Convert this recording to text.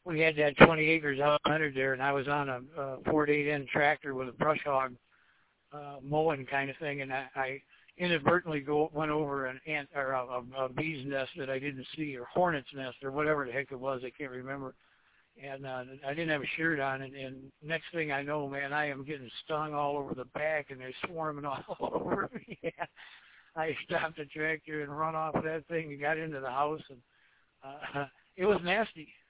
we had that 20 acres out under there, and I was on a Ford 8N tractor with a brush hog mowing kind of thing, and I inadvertently went over an ant or a bee's nest that I didn't see, or hornet's nest, or whatever the heck it was. I can't remember. And I didn't have a shirt on, and next thing I know, man, I am getting stung all over the back, and they're swarming all over me. I stopped the tractor and run off that thing and got into the house, and it was nasty.